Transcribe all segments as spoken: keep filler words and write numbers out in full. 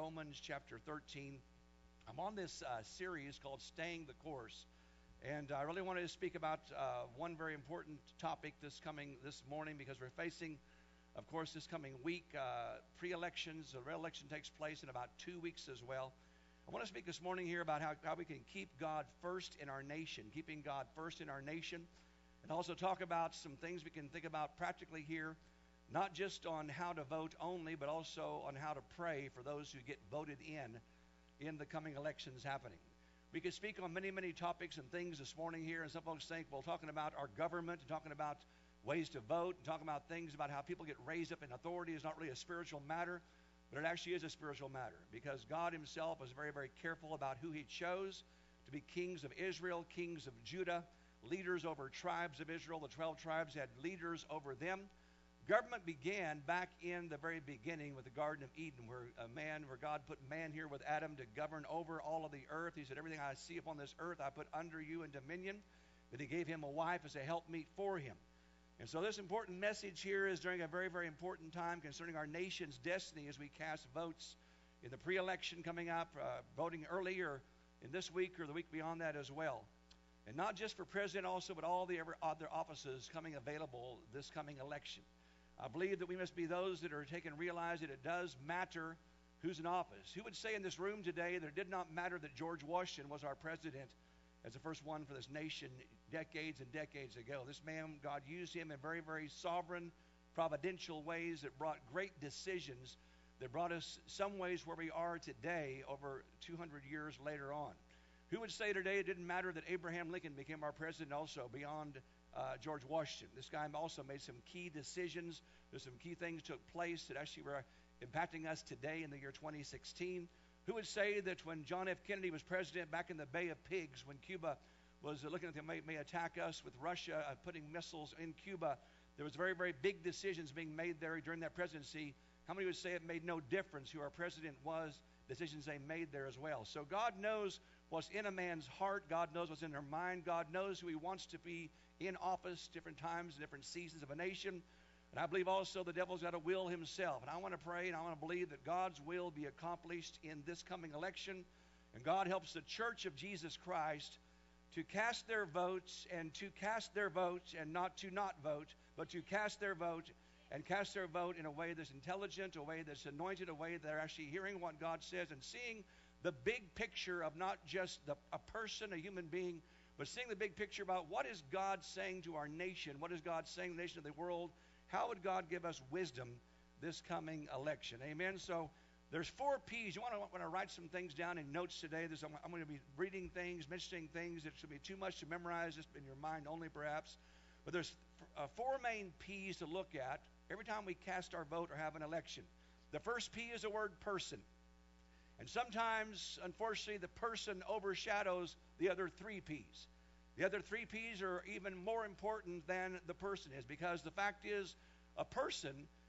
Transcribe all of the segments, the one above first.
Romans chapter thirteen. I'm on this uh, series called Staying the Course. And I really wanted to speak about uh, one very important topic this coming this morning because we're facing, of course, this coming week, uh, pre-elections. The re-election takes place in about two weeks as well. I want to speak this morning here about how, how we can keep God first in our nation, keeping God first in our nation, and also talk about some things we can think about practically here, not just on how to vote only, but also on how to pray for those who get voted in in the coming elections happening. We could speak on many, many topics and things this morning here, and some folks think, well, talking about our government and talking about ways to vote and talking about things about how people get raised up in authority is not really a spiritual matter. But it actually is a spiritual matter because God himself was very, very careful about who he chose to be kings of Israel, kings of Judah, leaders over tribes of Israel. The twelve tribes had leaders over them. Government began back in the very beginning with the Garden of Eden, where a man, where God put man here with Adam to govern over all of the earth. He said, everything I see upon this earth I put under you in dominion. But he gave him a wife as a helpmeet for him. And so this important message here is during a very, very important time concerning our nation's destiny as we cast votes in the pre-election coming up, uh, voting earlier in this week or the week beyond that as well. And not just for president also, but all the other offices coming available this coming election. I believe that we must be those that are taking realize that it does matter who's in office. Who would say in this room today that it did not matter that George Washington was our president as the first one for this nation decades and decades ago? This man, God used him in very, very sovereign, providential ways that brought great decisions that brought us some ways where we are today over two hundred years later on. Who would say today it didn't matter that Abraham Lincoln became our president also beyond uh, George Washington? This guy also made some key decisions. There's some key things took place that actually were impacting us today in the year twenty sixteen. Who would say that when John F. Kennedy was president back in the Bay of Pigs, when Cuba was looking at them may, may attack us with Russia uh, putting missiles in Cuba, there was very, very big decisions being made there during that presidency. How many would say it made no difference who our president was, decisions they made there as well? So God knows what's in a man's heart. God knows what's in their mind. God knows who he wants to be in office, different times, different seasons of a nation. And I believe also the devil's got a will himself. And I want to pray and I want to believe that God's will be accomplished in this coming election. And God helps the church of Jesus Christ to cast their votes and to cast their votes and not to not vote, but to cast their vote and cast their vote in a way that's intelligent, a way that's anointed, a way that they're actually hearing what God says and seeing the big picture of not just the, a person, a human being, but seeing the big picture about what is God saying to our nation, what is God saying to the nation of the world. How would God give us wisdom this coming election? Amen. So there's four P's. You want to want to write some things down in notes today. There's, I'm going to be reading things, mentioning things that should be too much to memorize, just in your mind only perhaps. But there's uh, four main P's to look at every time we cast our vote or have an election. The first P is the word person. And sometimes, unfortunately, the person overshadows the other three P's. The other three P's are even more important than the person is, because the fact is a person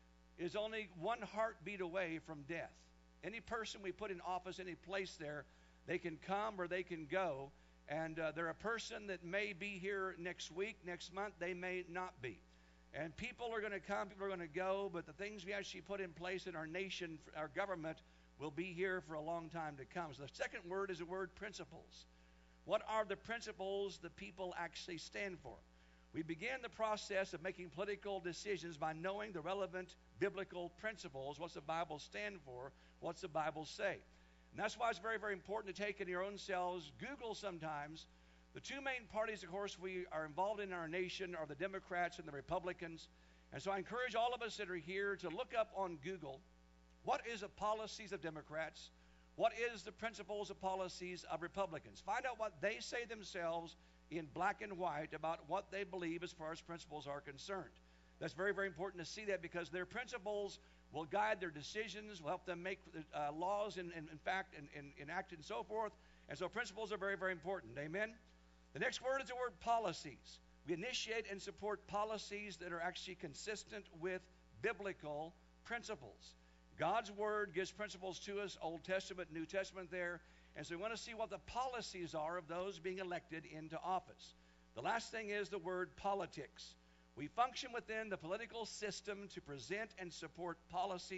is only one heartbeat away from death. Any person we put in office, any place there, they can come or they can go. And uh, they're a person that may be here next week, next month, they may not be. And people are going to come, people are going to go, but the things we actually put in place in our nation, our government, will be here for a long time to come. So the second word is the word principles. What are the principles that people actually stand for? We begin the process of making political decisions by knowing the relevant biblical principles. What's the Bible stand for? What's the Bible say? And that's why it's very, very important to take in your own selves. Google sometimes. The two main parties, of course, we are involved in our nation are the Democrats and the Republicans. And so I encourage all of us that are here to look up on Google, what is the policies of Democrats? What is the principles of policies of Republicans? Find out what they say themselves in black and white about what they believe as far as principles are concerned. That's very, very important to see that, because their principles will guide their decisions, will help them make uh, laws, and, and in fact, and, and enact and so forth. And so principles are very, very important. Amen? The next word is the word policies. We initiate and support policies that are actually consistent with biblical principles. God's Word gives principles to us, Old Testament, New Testament there. And so we want to see what the policies are of those being elected into office. The last thing is the word politics. We function within the political system to present and support policies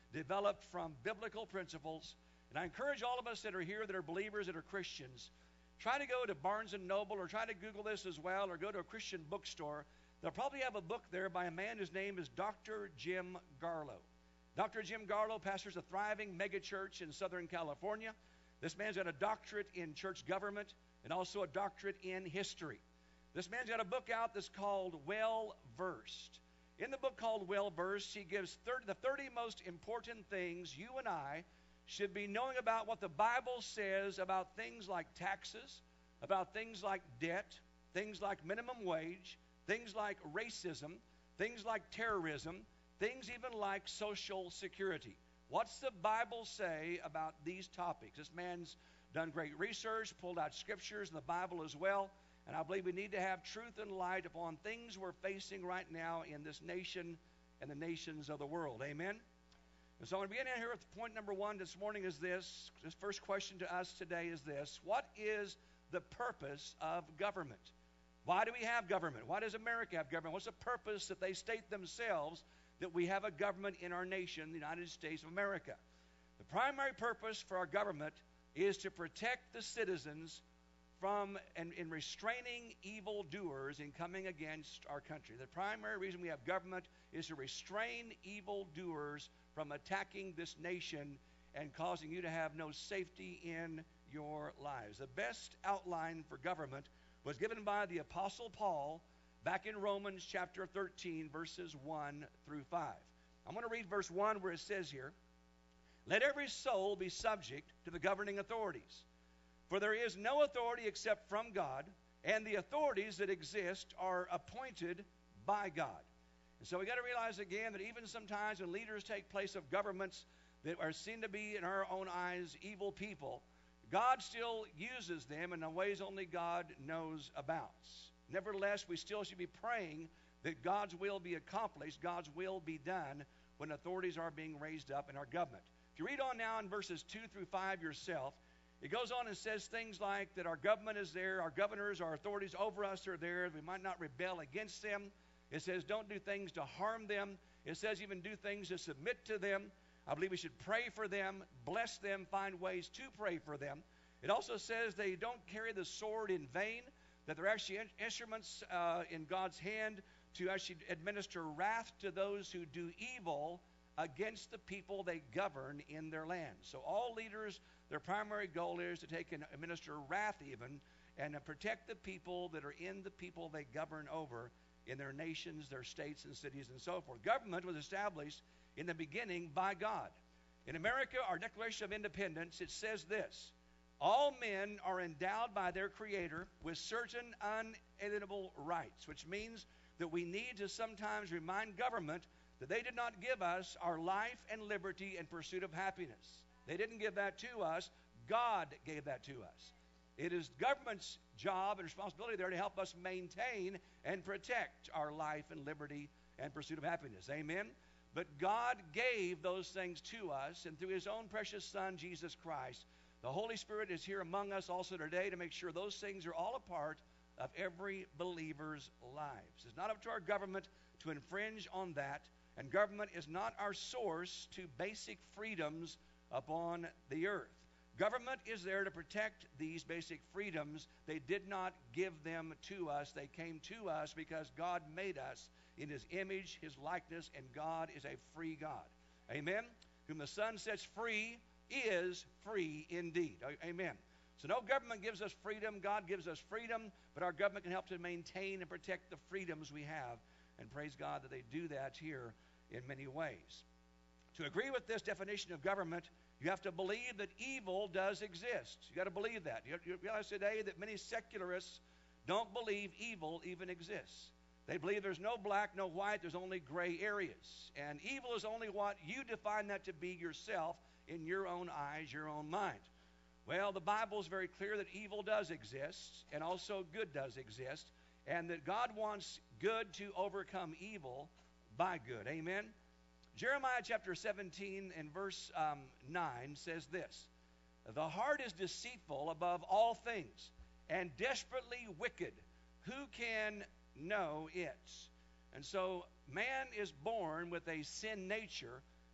developed from biblical principles. And I encourage all of us that are here that are believers, that are Christians, try to go to Barnes and Noble or try to Google this as well, or go to a Christian bookstore. They'll probably have a book there by a man whose name is Doctor Jim Garlow. Doctor Jim Garlow pastors a thriving megachurch in Southern California. This man's got a doctorate in church government and also a doctorate in history. This man's got a book out that's called Well Versed. In the book called Well Versed, he gives thirty, the thirty most important things you and I should be knowing about what the Bible says about things like taxes, about things like debt, things like minimum wage, things like racism, things like terrorism, things even like social security. What's the Bible say about these topics? This man's done great research, pulled out scriptures in the Bible as well, and I believe we need to have truth and light upon things we're facing right now in this nation and the nations of the world. Amen? And so I'm going to begin here with point number one this morning is this. This first question to us today is this. What is the purpose of government? Why do we have government? Why does America have government? What's the purpose that they state themselves that we have a government in our nation, the United States of America? The primary purpose for our government is to protect the citizens from and in restraining evildoers in coming against our country. The primary reason we have government is to restrain evildoers from attacking this nation and causing you to have no safety in your lives. The best outline for government was given by the Apostle Paul back in Romans chapter thirteen, verses one through five. I'm going to read verse one where it says here, "Let every soul be subject to the governing authorities. For there is no authority except from God, and the authorities that exist are appointed by God." And so we got to realize again that even sometimes when leaders take place of governments that are seen to be in our own eyes evil people, God still uses them in the ways only God knows about. Nevertheless, we still should be praying that God's will be accomplished, God's will be done when authorities are being raised up in our government. If you read on now in verses two through five yourself, it goes on and says things like that our government is there, our governors, our authorities over us are there, we might not rebel against them. It says don't do things to harm them. It says even do things to submit to them. I believe we should pray for them, bless them, find ways to pray for them. It also says they don't carry the sword in vain, that they're actually in- instruments uh, in God's hand to actually administer wrath to those who do evil against the people they govern in their land. So all leaders, their primary goal is to take and administer wrath even and to protect the people that are in the people they govern over in their nations, their states and cities and so forth. Government was established in the beginning by God. In America, our Declaration of Independence, it says this: all men are endowed by their Creator with certain unalienable rights, which means that we need to sometimes remind government that they did not give us our life and liberty in pursuit of happiness. They didn't give that to us. God gave that to us. It is government's job and responsibility there to help us maintain and protect our life and liberty and pursuit of happiness. Amen? But God gave those things to us, and through His own precious Son, Jesus Christ, the Holy Spirit is here among us also today to make sure those things are all a part of every believer's lives. It's not up to our government to infringe on that, and government is not our source to basic freedoms upon the earth. Government is there to protect these basic freedoms. They did not give them to us. They came to us because God made us in His image, His likeness, and God is a free God. Amen? Whom the Son sets free is free indeed. Amen. So no government gives us freedom. God gives us freedom, but our government can help to maintain and protect the freedoms we have. And praise God that they do that here in many ways. To agree with this definition of government, you have to believe that evil does exist. You got to believe that. You, you realize today that many secularists don't believe evil even exists. They believe there's no black, no white, there's only gray areas. And evil is only what you define that to be yourself in your own eyes, your own mind. Well, the Bible is very clear that evil does exist and also good does exist, and that God wants good to overcome evil by good. Amen? Jeremiah chapter seventeen and verse um, nine says this: "The heart is deceitful above all things and desperately wicked. Who can know it?" And so man is born with a sin nature,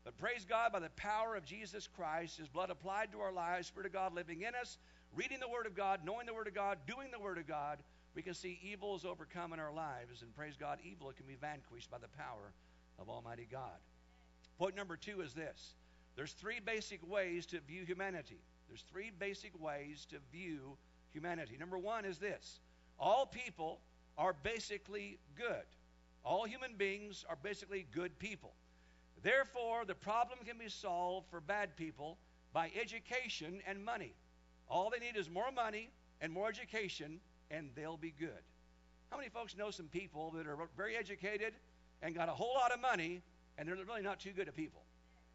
But praise God, by the power of Jesus Christ, His blood applied to our lives, Spirit of God living in us, reading the Word of God, knowing the Word of God, doing the Word of God, we can see evil is overcome in our lives. And praise God, evil can be vanquished by the power of Almighty God. Point number two is this. There's three basic ways to view humanity. There's three basic ways to view humanity. Number one is this. All people are basically good. All human beings are basically good people. Therefore, the problem can be solved for bad people by education and money. All they need is more money and more education, and they'll be good. How many folks know some people that are very educated and got a whole lot of money, and they're really not too good at people?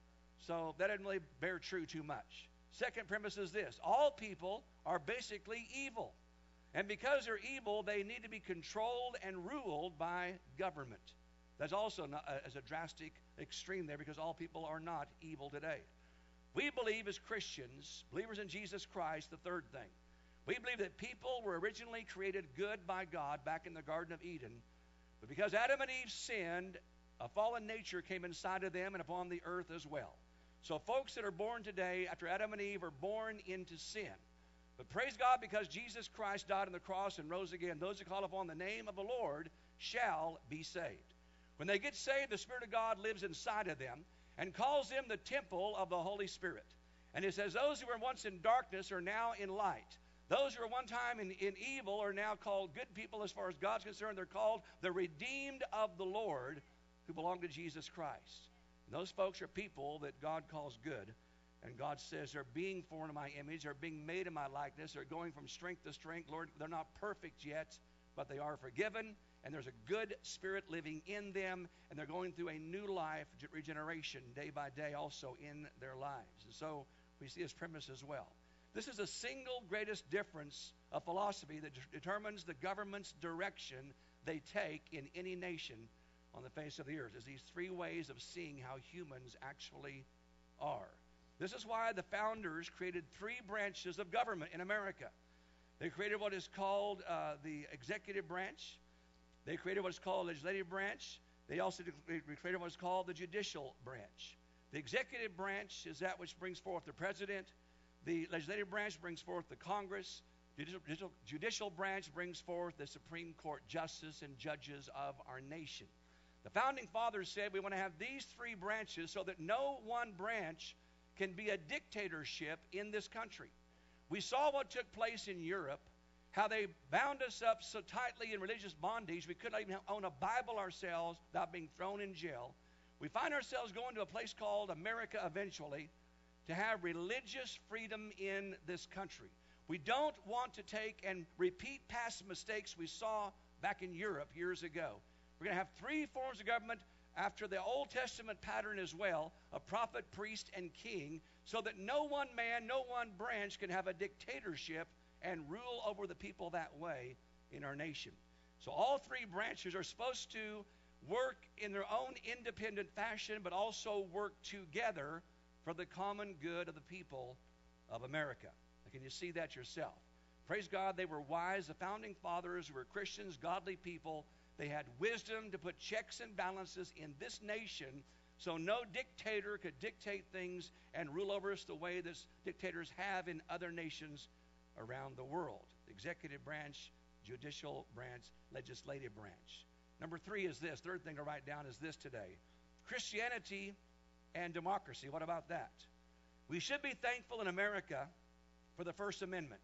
So that doesn't really bear true too much. Second premise is this. All people are basically evil. And because they're evil, they need to be controlled and ruled by government. That's also not, uh, as a drastic extreme there, because all people are not evil today. We believe as Christians, believers in Jesus Christ, the third thing. We believe that people were originally created good by God back in the Garden of Eden. But because Adam and Eve sinned, a fallen nature came inside of them and upon the earth as well. So folks that are born today after Adam and Eve are born into sin. But praise God, because Jesus Christ died on the cross and rose again, those who call upon the name of the Lord shall be saved. When they get saved, the Spirit of God lives inside of them and calls them the temple of the Holy Spirit. And it says those who were once in darkness are now in light. Those who were one time in, in evil are now called good people as far as God's concerned. They're called the redeemed of the Lord who belong to Jesus Christ. And those folks are people that God calls good. And God says they're being formed in my image. They're being made in my likeness. They're going from strength to strength. Lord, they're not perfect yet, but they are forgiven. And there's a good spirit living in them. And they're going through a new life regeneration day by day also in their lives. And so we see this premise as well. This is the single greatest difference of philosophy that de- determines the government's direction they take in any nation on the face of the earth. Is these three ways of seeing how humans actually are. This is why the founders created three branches of government in America. They created what is called uh, the executive branch. They created what is called the legislative branch. They also created what is called the judicial branch. The executive branch is that which brings forth the president. The legislative branch brings forth the Congress. The judicial, judicial branch brings forth the Supreme Court justice and judges of our nation. The founding fathers said we want to have these three branches so that no one branch can be a dictatorship in this country. We saw what took place in Europe, how they bound us up so tightly in religious bondage we couldn't even own a Bible ourselves without being thrown in jail. We find ourselves going to a place called America eventually to have religious freedom in this country. We don't want to take and repeat past mistakes we saw back in Europe years ago. We're going to have three forms of government after the Old Testament pattern as well, of prophet, priest, and king, so that no one man, no one branch can have a dictatorship and rule over the people that way in our nation. So all three branches are supposed to work in their own independent fashion, but also work together for the common good of the people of America. Now, can you see that yourself? Praise God, they were wise. The founding fathers were Christians, godly people. They had wisdom to put checks and balances in this nation so no dictator could dictate things and rule over us the way that dictators have in other nations around the world. The executive branch, judicial branch, legislative branch. Number three is this. Third thing to write down is this today. Christianity and democracy. What about that? We should be thankful in America for the First Amendment.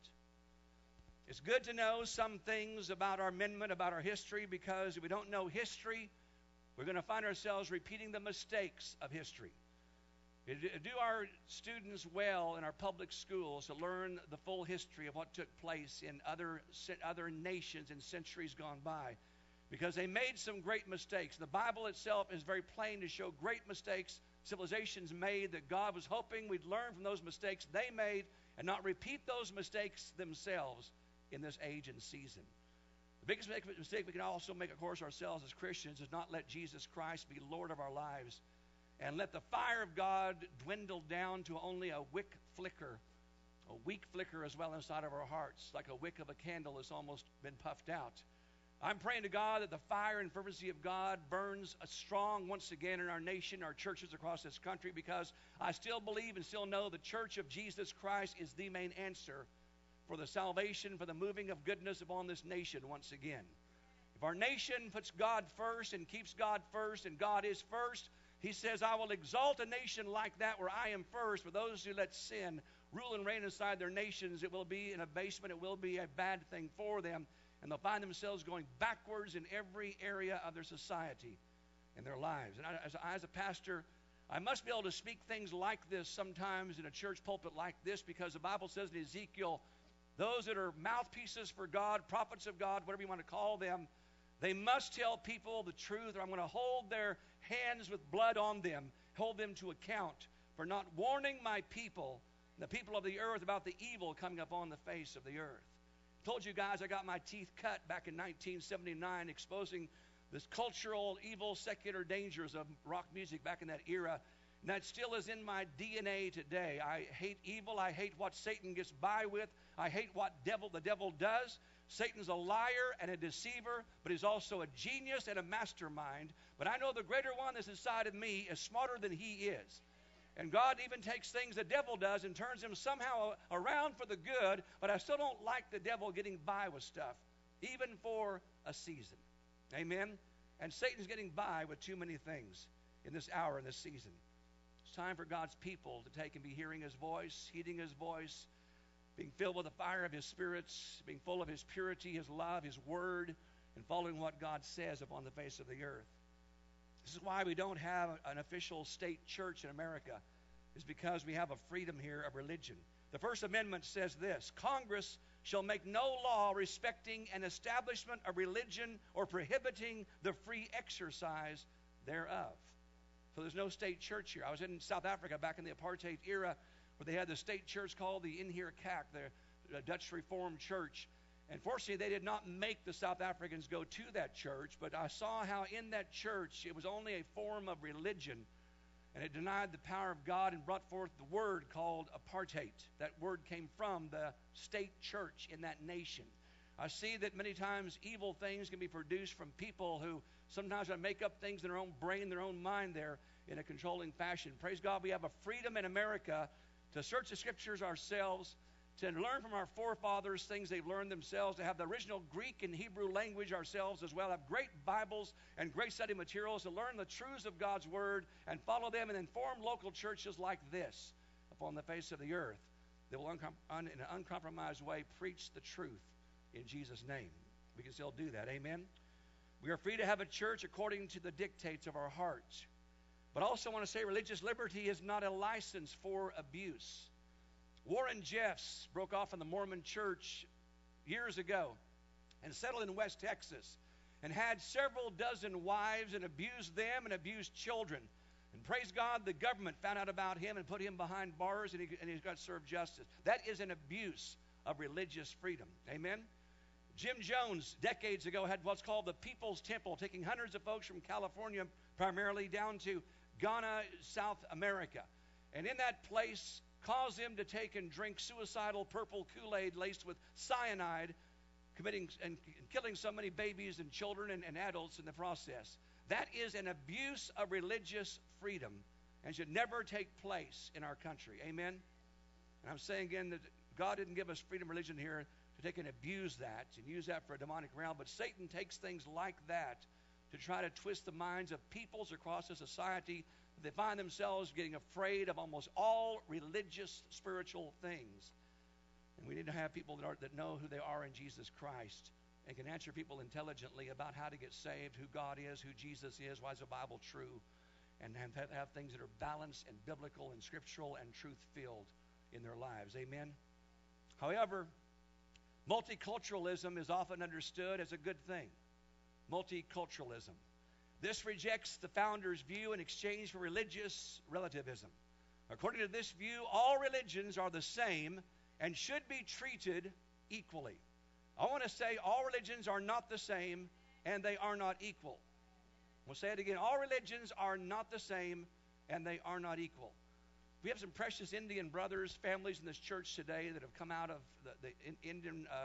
It's good to know some things about our amendment, about our history, because if we don't know history, we're going to find ourselves repeating the mistakes of history. Do our students well in our public schools to learn the full history of what took place in other, other nations in centuries gone by? Because they made some great mistakes. The Bible itself is very plain to show great mistakes civilizations made that God was hoping we'd learn from those mistakes they made and not repeat those mistakes themselves in this age and season. The biggest mistake we can also make, of course, ourselves as Christians is not let Jesus Christ be Lord of our lives and let the fire of God dwindle down to only a wick flicker, a weak flicker as well inside of our hearts, like a wick of a candle that's almost been puffed out. I'm praying to God that the fire and fervency of God burns strong once again in our nation, our churches across this country, because I still believe and still know the church of Jesus Christ is the main answer for the salvation, for the moving of goodness upon this nation once again. If our nation puts God first and keeps God first, and God is first, He says, I will exalt a nation like that where I am first. For those who let sin rule and reign inside their nations, it will be an abasement, it will be a bad thing for them. And they'll find themselves going backwards in every area of their society and their lives. And I, as, I, as a pastor, I must be able to speak things like this sometimes in a church pulpit like this, because the Bible says in Ezekiel, those that are mouthpieces for God, prophets of God, whatever you want to call them, they must tell people the truth, or I'm going to hold their hands with blood on them, hold them to account for not warning my people, the people of the earth, about the evil coming upon the face of the earth. Told you guys I got my teeth cut back in nineteen seventy-nine, exposing this cultural, evil, secular dangers of rock music back in that era. And that still is in my D N A today. I hate evil. I hate what Satan gets by with. I hate what devil the devil does. Satan's a liar and a deceiver, but he's also a genius and a mastermind. But I know the greater one that's inside of me is smarter than he is. And God even takes things the devil does and turns them somehow around for the good, but I still don't like the devil getting by with stuff, even for a season. Amen? And Satan's getting by with too many things in this hour, in this season. It's time for God's people to take and be hearing His voice, heeding His voice, being filled with the fire of His spirits, being full of His purity, His love, His word, and following what God says upon the face of the earth. This is why we don't have an official state church in America, is because we have a freedom here of religion. The First Amendment says this: Congress shall make no law respecting an establishment of religion or prohibiting the free exercise thereof. So there's no state church here. I was in South Africa back in the apartheid era, where they had the state church called the Inheer Kerk, the Dutch Reformed Church. And fortunately, they did not make the South Africans go to that church, but I saw how in that church it was only a form of religion, and it denied the power of God and brought forth the word called apartheid. That word came from the state church in that nation. I see that many times evil things can be produced from people who sometimes make up things in their own brain, their own mind there in a controlling fashion. Praise God, we have a freedom in America to search the scriptures ourselves, to learn from our forefathers things they've learned themselves, to have the original Greek and Hebrew language ourselves as well, have great Bibles and great study materials to learn the truths of God's Word and follow them, and then form local churches like this upon the face of the earth that will, uncom- un- in an uncompromised way, preach the truth in Jesus' name. We can still do that. Amen? We are free to have a church according to the dictates of our hearts. But I also want to say religious liberty is not a license for abuse. Warren Jeffs broke off from the Mormon Church years ago and settled in West Texas and had several dozen wives and abused them and abused children. And praise God, the government found out about him and put him behind bars, and he, and he got served justice. That is an abuse of religious freedom. Amen? Jim Jones, decades ago, had what's called the People's Temple, taking hundreds of folks from California primarily down to Ghana, South America. And in that place, caused them to take and drink suicidal purple Kool-Aid laced with cyanide, committing and killing so many babies and children and, and adults in the process. That is an abuse of religious freedom and should never take place in our country. Amen? And I'm saying again that God didn't give us freedom of religion here to take and abuse that and use that for a demonic realm, but Satan takes things like that to try to twist the minds of peoples across the society. They find themselves getting afraid of almost all religious, spiritual things. And we need to have people that, are, that know who they are in Jesus Christ and can answer people intelligently about how to get saved, who God is, who Jesus is, why is the Bible true, and have, have things that are balanced and biblical and scriptural and truth-filled in their lives. Amen? However, multiculturalism is often understood as a good thing. Multiculturalism. This rejects the founder's view in exchange for religious relativism. According to this view, all religions are the same and should be treated equally. I want to say all religions are not the same and they are not equal. We'll say it again. All religions are not the same and they are not equal. We have some precious Indian brothers, families in this church today that have come out of the, the Indian uh,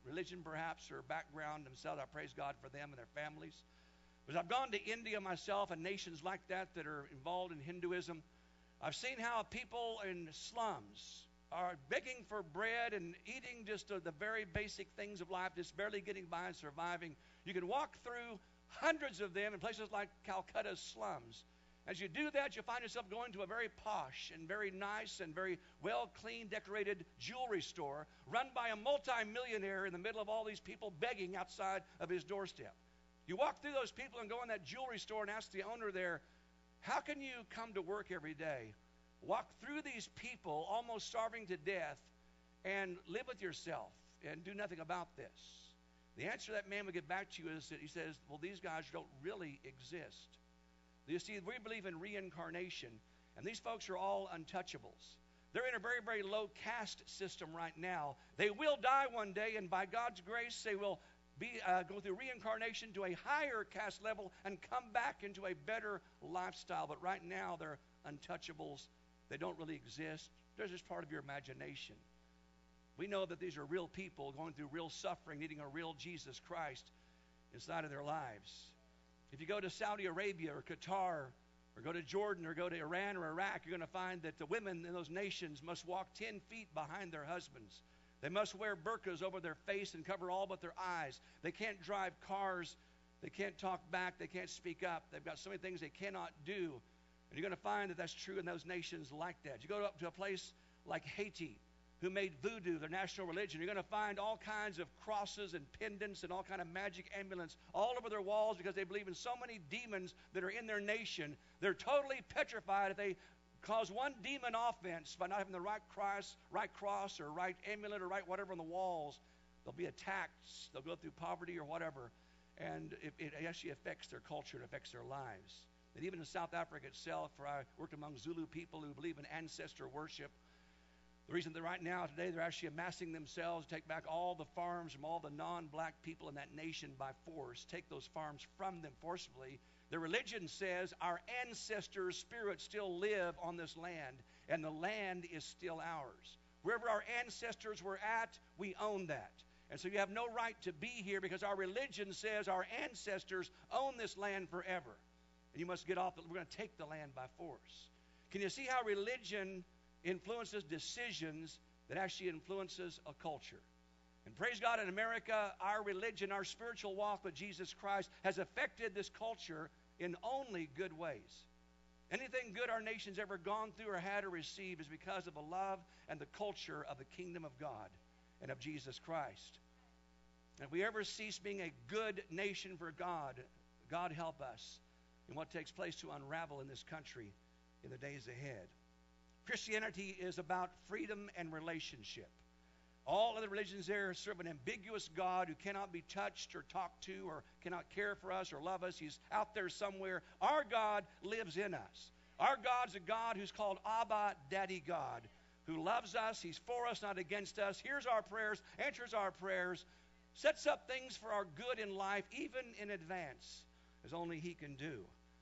religion perhaps or background themselves. I praise God for them and their families. But I've gone to India myself and nations like that that are involved in Hinduism. I've seen how people in slums are begging for bread and eating just uh, the very basic things of life, just barely getting by and surviving. You can walk through hundreds of them in places like Calcutta's slums. As you do that, you'll find yourself going to a very posh and very nice and very well-clean, decorated jewelry store run by a multi-millionaire in the middle of all these people begging outside of his doorstep. You walk through those people and go in that jewelry store and ask the owner there, how can you come to work every day, walk through these people almost starving to death, and live with yourself and do nothing about this? The answer that man would get back to you is that he says, well, these guys don't really exist. You see, we believe in reincarnation, and these folks are all untouchables. They're in a very, very low caste system right now. They will die one day, and by God's grace, they will be uh, go through reincarnation to a higher caste level and come back into a better lifestyle. But right now, they're untouchables. They don't really exist. They're just part of your imagination. We know that these are real people going through real suffering, needing a real Jesus Christ inside of their lives. If you go to Saudi Arabia or Qatar or go to Jordan or go to Iran or Iraq, you're going to find that the women in those nations must walk ten feet behind their husbands. They must wear burqas over their face and cover all but their eyes. They can't drive cars. They can't talk back. They can't speak up. They've got so many things they cannot do. And you're going to find that that's true in those nations like that. You go up to a place like Haiti, who made voodoo their national religion. You're going to find all kinds of crosses and pendants and all kind of magic amulets all over their walls because they believe in so many demons that are in their nation. They're totally petrified if they cause one demon offense by not having the right cross, right cross or right amulet or right whatever on the walls. They'll be attacked. They'll go through poverty or whatever. And it, it actually affects their culture. It affects their lives. And even in South Africa itself, where I worked among Zulu people who believe in ancestor worship, the reason that right now, today, they're actually amassing themselves to take back all the farms from all the non-black people in that nation by force, take those farms from them forcibly. The religion says our ancestors' spirits still live on this land, and the land is still ours. Wherever our ancestors were at, we own that. And so you have no right to be here because our religion says our ancestors own this land forever. And you must get off, we're going to take the land by force. Can you see how religion influences decisions that actually influences a culture? And praise God, in America, our religion, our spiritual walk with Jesus Christ has affected this culture in only good ways. Anything good our nation's ever gone through or had or received is because of the love and the culture of the kingdom of God and of Jesus Christ. And if we ever cease being a good nation for God, God help us in what takes place to unravel in this country in the days ahead. Christianity is about freedom and relationship. All other religions there serve an ambiguous God who cannot be touched or talked to or cannot care for us or love us. He's out there somewhere. Our God lives in us. Our God's a God who's called Abba, Daddy God, who loves us. He's for us, not against us. Hears our prayers, answers our prayers, sets up things for our good in life, even in advance, as only He can do.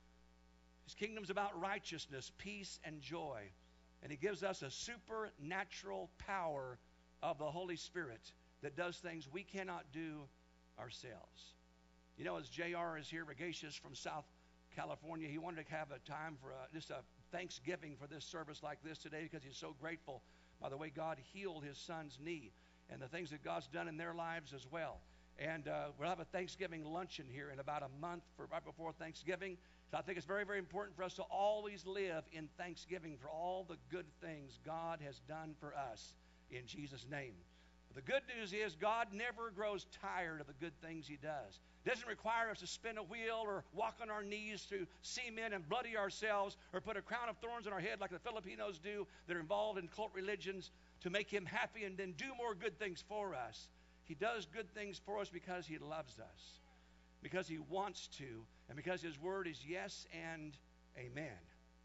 His kingdom's about righteousness, peace, and joy. And He gives us a supernatural power of the Holy Spirit that does things we cannot do ourselves. You know, as J R is here, Regatius from South California, he wanted to have a time for a, just a thanksgiving for this service like this today because he's so grateful by the way God healed his son's knee and the things that God's done in their lives as well. And uh, we'll have a Thanksgiving luncheon here in about a month, for right before Thanksgiving. So I think it's very, very important for us to always live in thanksgiving for all the good things God has done for us in Jesus' name. But the good news is God never grows tired of the good things He does. It doesn't require us to spin a wheel or walk on our knees to cement and bloody ourselves or put a crown of thorns on our head like the Filipinos do that are involved in cult religions to make Him happy and then do more good things for us. He does good things for us because He loves us, because He wants to, and because His word is yes and amen.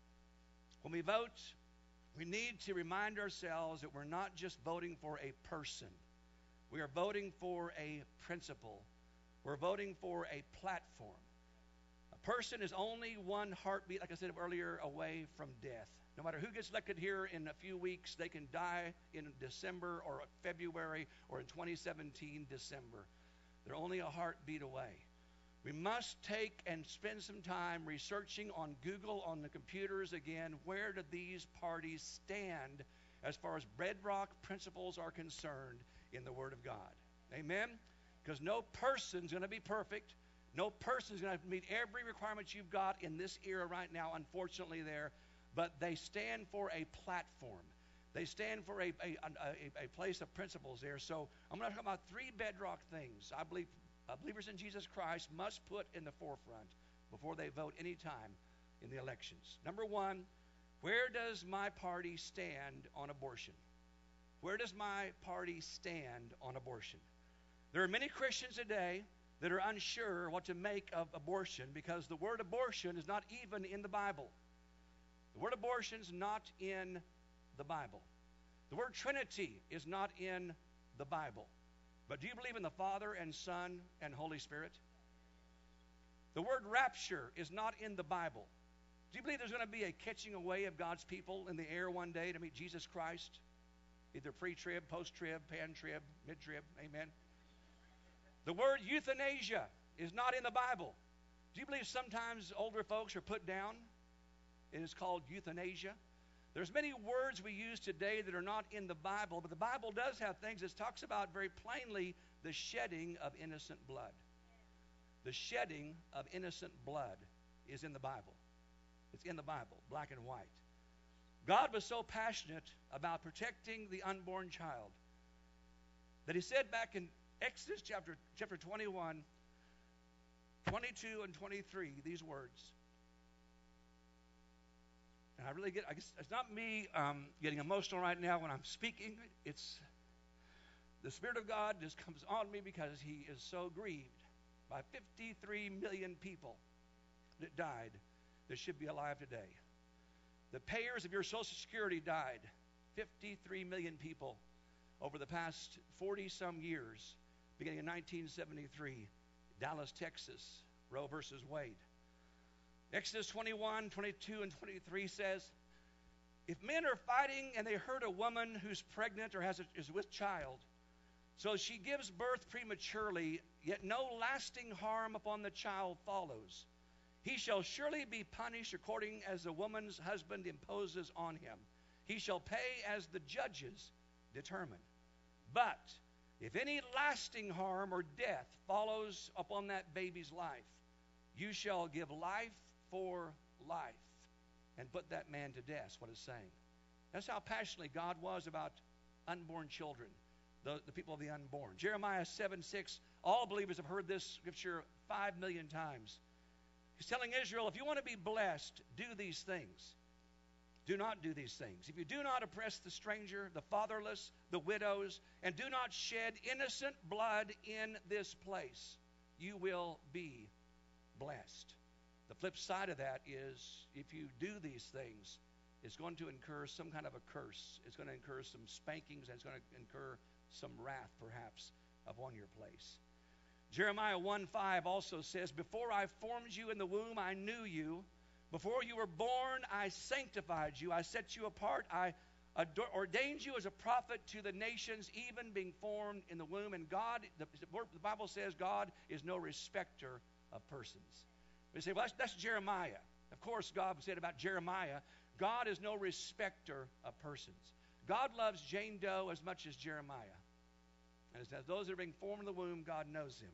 When we vote, we need to remind ourselves that we're not just voting for a person. We are voting for a principle. We're voting for a platform. A person is only one heartbeat, like I said earlier, away from death. No matter who gets elected here in a few weeks, they can die in December or February or in twenty seventeen December. They're only a heartbeat away. We must take and spend some time researching on Google, on the computers again, where do these parties stand as far as bedrock principles are concerned in the Word of God. Amen? Because no person's going to be perfect. No person's going to meet every requirement you've got in this era right now, unfortunately there. But they stand for a platform. They stand for a, a, a, a place of principles there. So I'm going to talk about three bedrock things I believe uh, believers in Jesus Christ must put in the forefront before they vote any time in the elections. Number one, where does my party stand on abortion? Where does my party stand on abortion? There are many Christians today that are unsure what to make of abortion because the word abortion is not even in the Bible. The word abortion is not in the Bible. The word Trinity is not in the Bible. But do you believe in the Father and Son and Holy Spirit? The word rapture is not in the Bible. Do you believe there's going to be a catching away of God's people in the air one day to meet Jesus Christ? Either pre-trib, post-trib, pan-trib, mid-trib, amen? The word euthanasia is not in the Bible. Do you believe sometimes older folks are put down? It is called euthanasia. There's many words we use today that are not in the Bible, but the Bible does have things that talks about very plainly the shedding of innocent blood. The shedding of innocent blood is in the Bible. It's in the Bible, black and white. God was so passionate about protecting the unborn child that he said back in Exodus chapter, chapter twenty-one, twenty-two and twenty-three, these words. And I really get, I guess it's not me um, getting emotional right now when I'm speaking. It's the Spirit of God just comes on me because he is so grieved by fifty-three million people that died that should be alive today. The payers of your Social Security died. fifty-three million people over the past forty-some years, beginning in nineteen seventy-three, Dallas, Texas, Roe versus Wade. Exodus twenty-one, twenty-two, and twenty-three says, if men are fighting and they hurt a woman who's pregnant or has a, is with child, so she gives birth prematurely, yet no lasting harm upon the child follows, he shall surely be punished according as the woman's husband imposes on him. He shall pay as the judges determine. But if any lasting harm or death follows upon that baby's life, you shall give life for life and put that man to death, what it's saying. That's how passionately God was about unborn children, the, the people of the unborn. Jeremiah seven six, all believers have heard this scripture five million times. He's telling Israel, if you want to be blessed, do these things. Do not do these things. If you do not oppress the stranger, the fatherless, the widows, and do not shed innocent blood in this place, you will be blessed. The flip side of that is if you do these things, it's going to incur some kind of a curse. It's going to incur some spankings, and it's going to incur some wrath, perhaps, upon your place. Jeremiah one five also says, before I formed you in the womb, I knew you. Before you were born, I sanctified you. I set you apart. I ador- ordained you as a prophet to the nations, even being formed in the womb. And God, the, the Bible says God is no respecter of persons. We say, well, that's, that's Jeremiah. Of course, God said about Jeremiah, God is no respecter of persons. God loves Jane Doe as much as Jeremiah. And as those that are being formed in the womb, God knows him.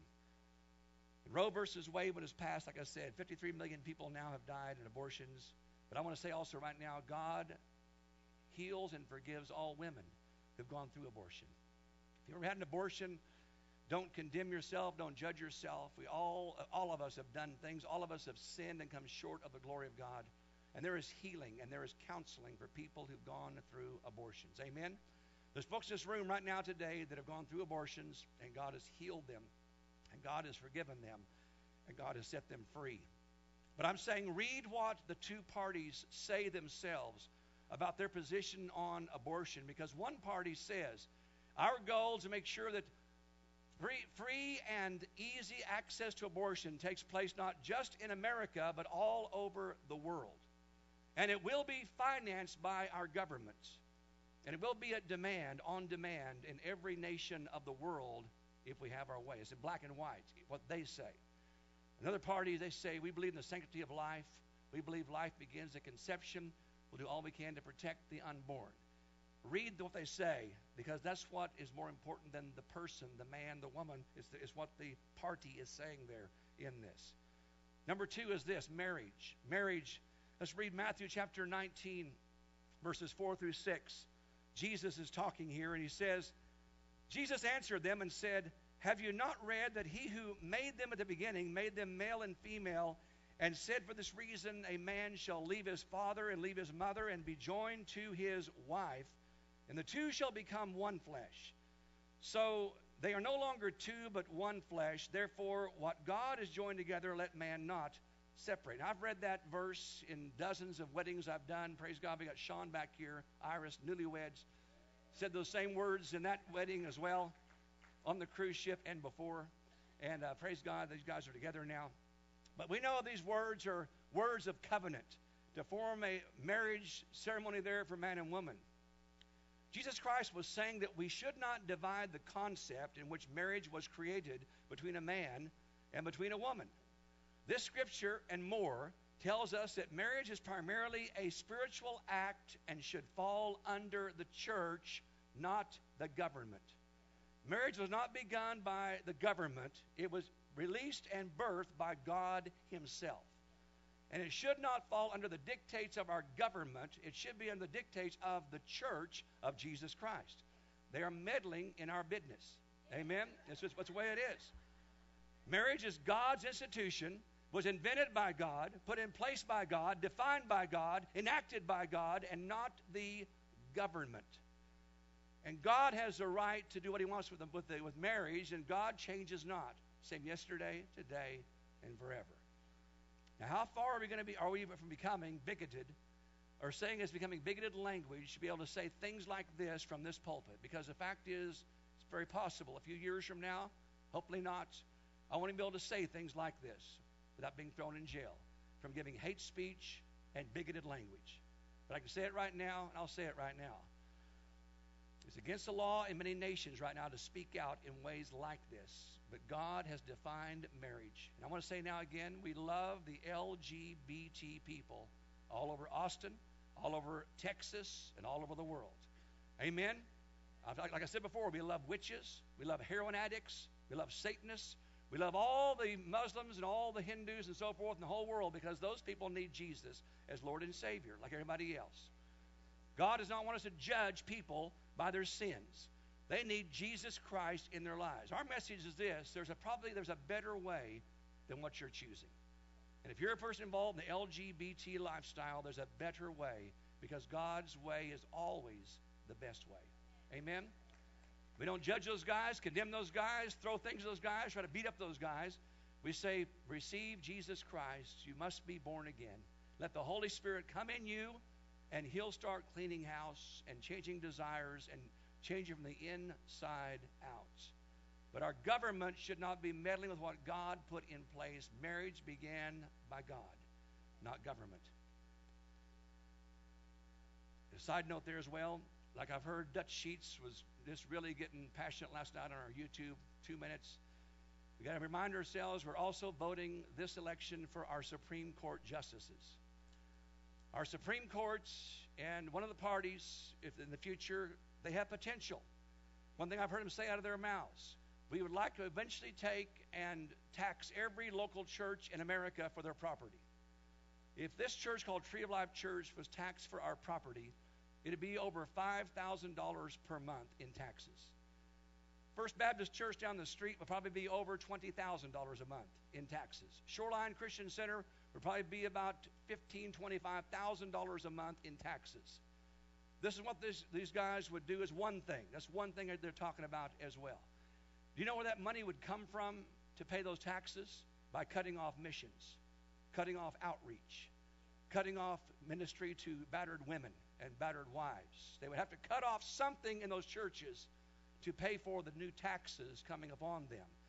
Roe versus Wade, when it was passed, like I said, fifty-three million people now have died in abortions. But I want to say also right now, God heals and forgives all women who've gone through abortion. If you've ever had an abortion, don't condemn yourself, don't judge yourself. We all, all of us have done things. All of us have sinned and come short of the glory of God. And there is healing and there is counseling for people who've gone through abortions. Amen? There's folks in this room right now today that have gone through abortions, and God has healed them, and God has forgiven them, and God has set them free. But I'm saying read what the two parties say themselves about their position on abortion, because one party says, our goal is to make sure that free, free and easy access to abortion takes place not just in America, but all over the world. And it will be financed by our governments. And it will be at demand, on demand, in every nation of the world if we have our way. It's in black and white, what they say. Another party, they say, we believe in the sanctity of life. We believe life begins at conception. We'll do all we can to protect the unborn. Read what they say, because that's what is more important than the person, the man, the woman, is, the, is what the party is saying there in this. Number two is this, marriage. Marriage, let's read Matthew chapter nineteen, verses four through six. Jesus is talking here, and he says, Jesus answered them and said, have you not read that he who made them at the beginning made them male and female, and said, for this reason a man shall leave his father and leave his mother and be joined to his wife, and the two shall become one flesh. So they are no longer two, but one flesh. Therefore, what God has joined together, let man not separate. Now, I've read that verse in dozens of weddings I've done. Praise God, we got Sean back here, Iris, newlyweds. Said those same words in that wedding as well, on the cruise ship and before. And uh, praise God, these guys are together now. But we know these words are words of covenant to form a marriage ceremony there for man and woman. Jesus Christ was saying that we should not divide the concept in which marriage was created between a man and between a woman. This scripture and more tells us that marriage is primarily a spiritual act and should fall under the church, not the government. Marriage was not begun by the government. It was released and birthed by God himself. And it should not fall under the dictates of our government. It should be under the dictates of the church of Jesus Christ. They are meddling in our business. Amen? That's just what's the way it is. Marriage is God's institution, was invented by God, put in place by God, defined by God, enacted by God, and not the government. And God has the right to do what he wants with, them, with, the, with marriage, and God changes not. Same yesterday, today, and forever. Now, how far are we going to be, are we from becoming bigoted, or saying it's becoming bigoted language to be able to say things like this from this pulpit? Because the fact is, it's very possible. A few years from now, hopefully not, I want to be able to say things like this without being thrown in jail, from giving hate speech and bigoted language. But I can say it right now, and I'll say it right now. It's against the law in many nations right now to speak out in ways like this. But God has defined marriage. And I want to say now again, we love the L G B T people all over Austin, all over Texas, and all over the world. Amen? Like I said before, we love witches. We love heroin addicts. We love Satanists. We love all the Muslims and all the Hindus and so forth in the whole world, because those people need Jesus as Lord and Savior like everybody else. God does not want us to judge people by their sins. They need Jesus Christ in their lives. Our message is this: there's a probably there's a better way than what you're choosing. And if you're a person involved in the L G B T lifestyle, there's a better way, because God's way is always the best way. Amen? We don't judge those guys, condemn those guys, throw things at those guys, try to beat up those guys. We say, receive Jesus Christ. You must be born again. Let the Holy Spirit come in you, and he'll start cleaning house and changing desires and changing from the inside out. But our government should not be meddling with what God put in place. Marriage began by God, not government. A side note there as well, like I've heard, Dutch Sheets was just really getting passionate last night on our YouTube, two minutes. We got to remind ourselves we're also voting this election for our Supreme Court justices. Our Supreme Courts and one of the parties, if in the future, they have potential. One thing I've heard them say out of their mouths, we would like to eventually take and tax every local church in America for their property. If this church called Tree of Life Church was taxed for our property, it'd be over five thousand dollars per month in taxes. First Baptist Church down the street would probably be over twenty thousand dollars a month in taxes. Shoreline Christian Center would probably be about fifteen thousand dollars, twenty-five thousand dollars a month in taxes. This is what this, these guys would do is one thing. That's one thing that they're talking about as well. Do you know where that money would come from to pay those taxes? By cutting off missions, cutting off outreach, cutting off ministry to battered women and battered wives. They would have to cut off something in those churches to pay for the new taxes coming upon them.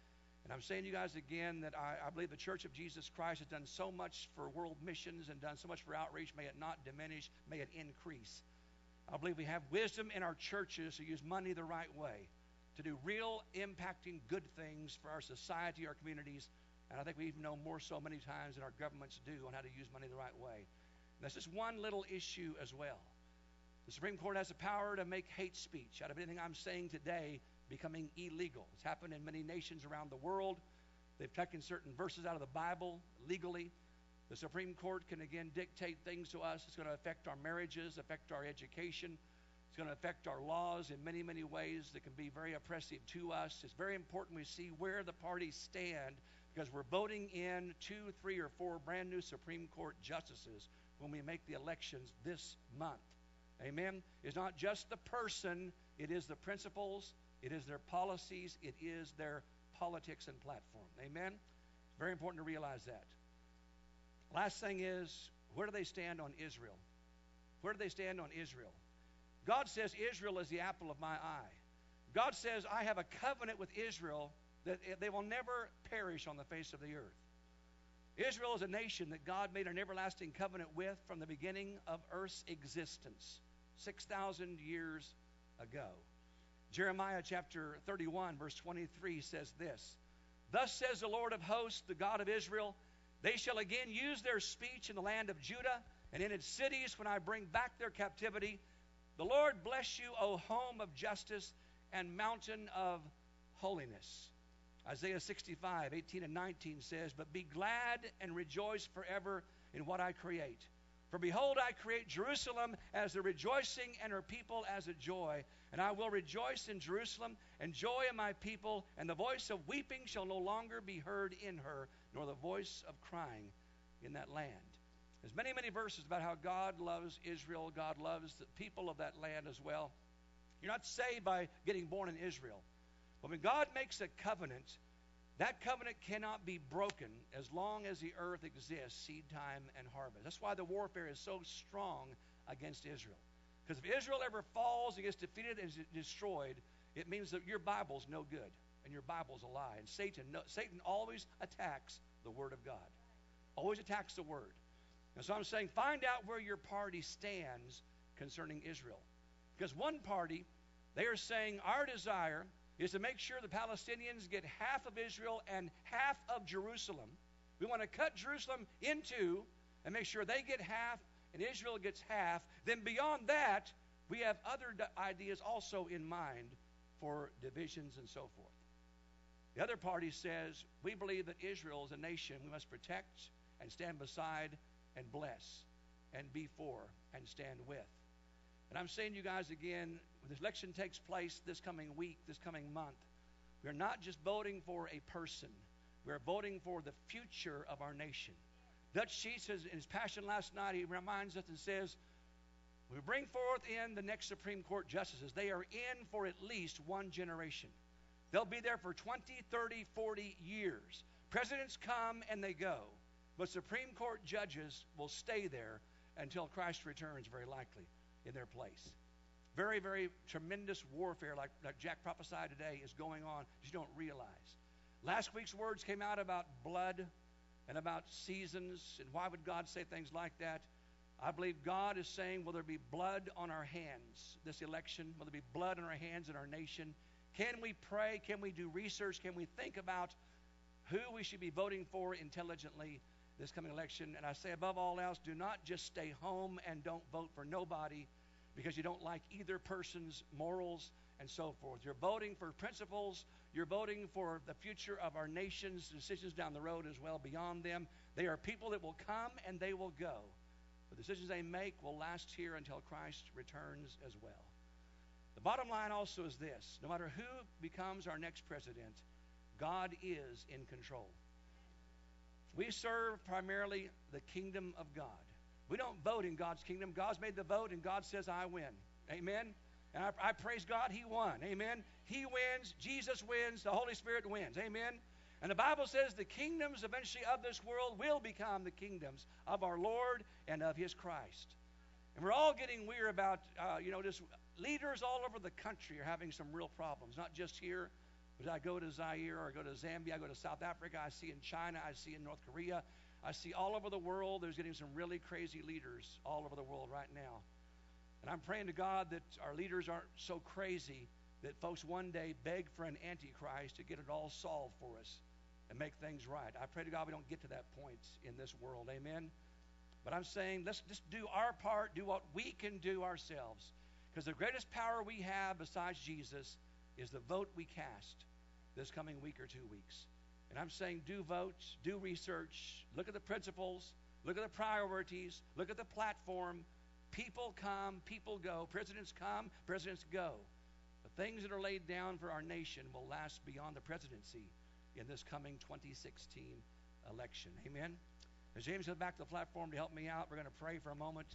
And I'm saying to you guys again that I, I believe the Church of Jesus Christ has done so much for world missions and done so much for outreach. May it not diminish. May it increase. I believe we have wisdom in our churches to use money the right way, to do real impacting good things for our society, our communities. And I think we even know more so many times than our governments do on how to use money the right way. And that's just one little issue as well. The Supreme Court has the power to make hate speech out of anything I'm saying today becoming illegal. It's happened in many nations around the world. They've taken certain verses out of the Bible legally. The Supreme Court can again dictate things to us. It's going to affect our marriages, affect our education. It's going to affect our laws in many, many ways that can be very oppressive to us. It's very important we see where the parties stand because we're voting in two, three, or four brand new Supreme Court justices when we make the elections this month. Amen? It's not just the person. It is the principles. It is their policies. It is their politics and platform. Amen? It's very important to realize that. Last thing is, where do they stand on Israel? Where do they stand on Israel? God says Israel is the apple of my eye. God says I have a covenant with Israel that they will never perish on the face of the earth. Israel is a nation that God made an everlasting covenant with from the beginning of earth's existence, six thousand years ago. Jeremiah chapter thirty-one, verse twenty-three says this, "Thus says the Lord of hosts, the God of Israel, they shall again use their speech in the land of Judah and in its cities when I bring back their captivity. The Lord bless you, O home of justice and mountain of holiness." Isaiah sixty-five, eighteen and nineteen says, "But be glad and rejoice forever in what I create. For behold, I create Jerusalem as a rejoicing and her people as a joy. And I will rejoice in Jerusalem and joy in my people, and the voice of weeping shall no longer be heard in her, nor the voice of crying in that land." There's many, many verses about how God loves Israel. God loves the people of that land as well. You're not saved by getting born in Israel. But when God makes a covenant, that covenant cannot be broken as long as the earth exists, seed time and harvest. That's why the warfare is so strong against Israel. Because if Israel ever falls and gets defeated and is destroyed, it means that your Bible's no good and your Bible's a lie. And Satan, no, Satan always attacks the Word of God. Always attacks the Word. And so I'm saying find out where your party stands concerning Israel. Because one party, they are saying our desire is to make sure the Palestinians get half of Israel and half of Jerusalem. We want to cut Jerusalem in two and make sure they get half and Israel gets half. Then beyond that, we have other ideas also in mind for divisions and so forth. The other party says, we believe that Israel is a nation we must protect and stand beside and bless and be for and stand with. And I'm saying to you guys again, when this election takes place this coming week, this coming month, we're not just voting for a person. We're voting for the future of our nation. Dutch Sheets, in his passion last night, he reminds us and says, we bring forth in the next Supreme Court justices. They are in for at least one generation. They'll be there for twenty, thirty, forty years. Presidents come and they go. But Supreme Court judges will stay there until Christ returns, very likely, in their place. Very, very tremendous warfare, like, like Jack prophesied today, is going on that you don't realize. Last week's words came out about blood and about seasons, and why would God say things like that? I believe God is saying, will there be blood on our hands this election? Will there be blood on our hands in our nation? Can we pray? Can we do research? Can we think about who we should be voting for intelligently this coming election? And I say above all else, do not just stay home and don't vote for nobody because you don't like either person's morals and so forth. You're voting for principles. You're voting for the future of our nation's decisions down the road as well beyond them. They are people that will come and they will go. The decisions they make will last here until Christ returns as well. The bottom line also is this. No matter who becomes our next president, God is in control. We serve primarily the kingdom of God. We don't vote in God's kingdom. God's made the vote, and God says, I win. Amen? And I, I praise God, He won. Amen? He wins. Jesus wins. The Holy Spirit wins. Amen? And the Bible says the kingdoms eventually of this world will become the kingdoms of our Lord and of His Christ. And we're all getting weird about, uh, you know, just leaders all over the country are having some real problems, not just here, But I go to Zaire or I go to Zambia, I go to South Africa, I see in China, I see in North Korea, I see all over the world, there's getting some really crazy leaders all over the world right now. And I'm praying to God that our leaders aren't so crazy that folks one day beg for an antichrist to get it all solved for us and make things right. I pray to God we don't get to that point in this world. Amen? But I'm saying let's just do our part, do what we can do ourselves. Because the greatest power we have besides Jesus is the vote we cast this coming week or two weeks. And I'm saying do vote, do research, look at the principles, look at the priorities, look at the platform. People come, people go. Presidents come, presidents go. The things that are laid down for our nation will last beyond the presidency in this coming twenty sixteen election. Amen? As James comes back to the platform to help me out, we're going to pray for a moment.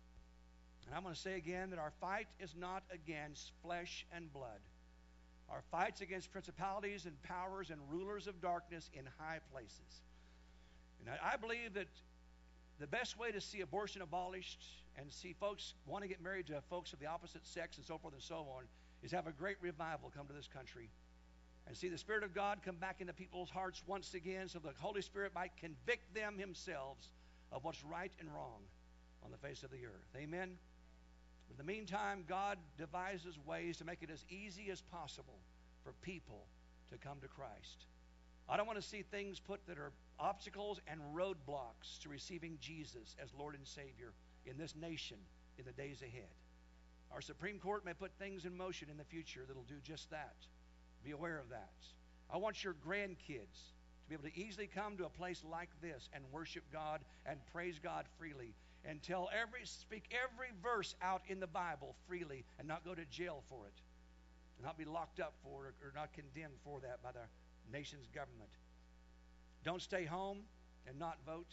And I'm going to say again that our fight is not against flesh and blood. Our fight's against principalities and powers and rulers of darkness in high places. And I, I believe that the best way to see abortion abolished and see folks want to get married to folks of the opposite sex and so forth and so on is have a great revival come to this country and see the Spirit of God come back into people's hearts once again so the Holy Spirit might convict them themselves of what's right and wrong on the face of the earth. Amen? But in the meantime, God devises ways to make it as easy as possible for people to come to Christ. I don't want to see things put that are obstacles and roadblocks to receiving Jesus as Lord and Savior in this nation in the days ahead. Our Supreme Court may put things in motion in the future that'll do just that. Be aware of that. I want your grandkids to be able to easily come to a place like this and worship God and praise God freely and tell every, speak every verse out in the Bible freely and not go to jail for it, and not be locked up for it or not condemned for that by the nation's government. Don't stay home and not vote.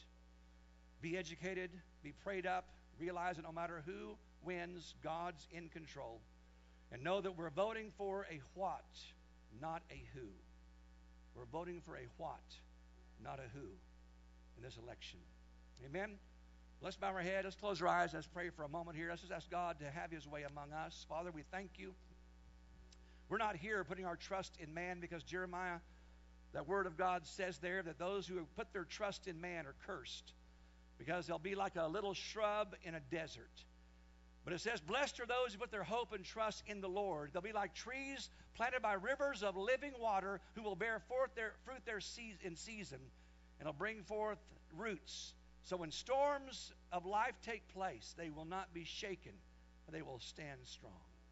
Be educated, be prayed up, realize that no matter who wins, God's in control. And know that we're voting for a what, not a who. We're voting for a what, not a who in this election. Amen? Let's bow our head. Let's close our eyes. Let's pray for a moment here. Let's just ask God to have His way among us. Father, we thank You. We're not here putting our trust in man because Jeremiah, that word of God says there that those who put their trust in man are cursed because they'll be like a little shrub in a desert. But it says, blessed are those who put their hope and trust in the Lord. They'll be like trees planted by rivers of living water who will bear forth their fruit their se- in season and will bring forth roots. So when storms of life take place, they will not be shaken, but they will stand strong.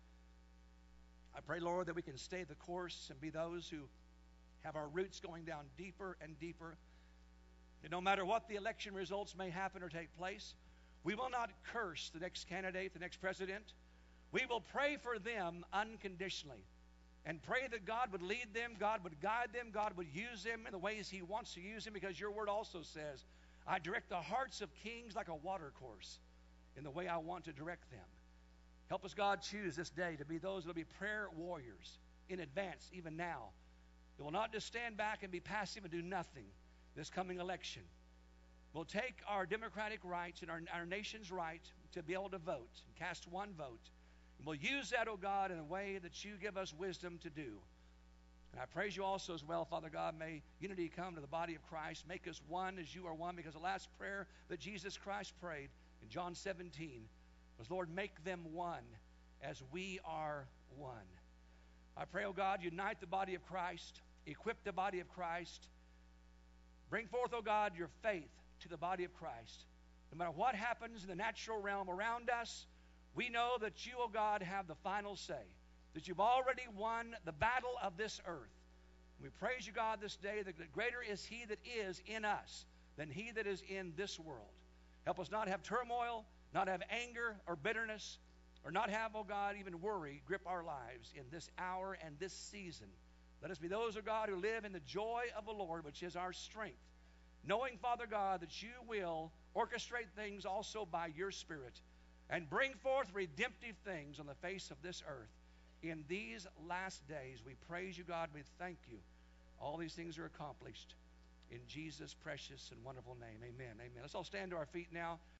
I pray, Lord, that we can stay the course and be those who have our roots going down deeper and deeper. And no matter what the election results may happen or take place, we will not curse the next candidate, the next president. We will pray for them unconditionally and pray that God would lead them, God would guide them, God would use them in the ways He wants to use them, because Your word also says, I direct the hearts of kings like a water course in the way I want to direct them. Help us, God, choose this day to be those that will be prayer warriors in advance, even now. That will not just stand back and be passive and do nothing this coming election. We'll take our democratic rights and our, our nation's right to be able to vote and cast one vote. And we'll use that, oh God, in a way that You give us wisdom to do. And I praise You also as well, Father God. May unity come to the body of Christ. Make us one as You are one, because the last prayer that Jesus Christ prayed in John seventeen was, Lord, make them one as we are one. I pray, oh God, unite the body of Christ, equip the body of Christ. Bring forth, oh God, Your faith to the body of Christ. No matter what happens in the natural realm around us, we know that You, oh God, have the final say, that You've already won the battle of this earth. We praise You, God, this day that greater is He that is in us than he that is in this world. Help us not have turmoil, not have anger or bitterness, or not have, oh God, even worry grip our lives in this hour and this season. Let us be those, oh God, who live in the joy of the Lord, which is our strength, knowing, Father God, that You will orchestrate things also by Your Spirit and bring forth redemptive things on the face of this earth. In these last days, we praise You, God. We thank You. All these things are accomplished in Jesus' precious and wonderful name. Amen. Amen. Let's all stand to our feet now.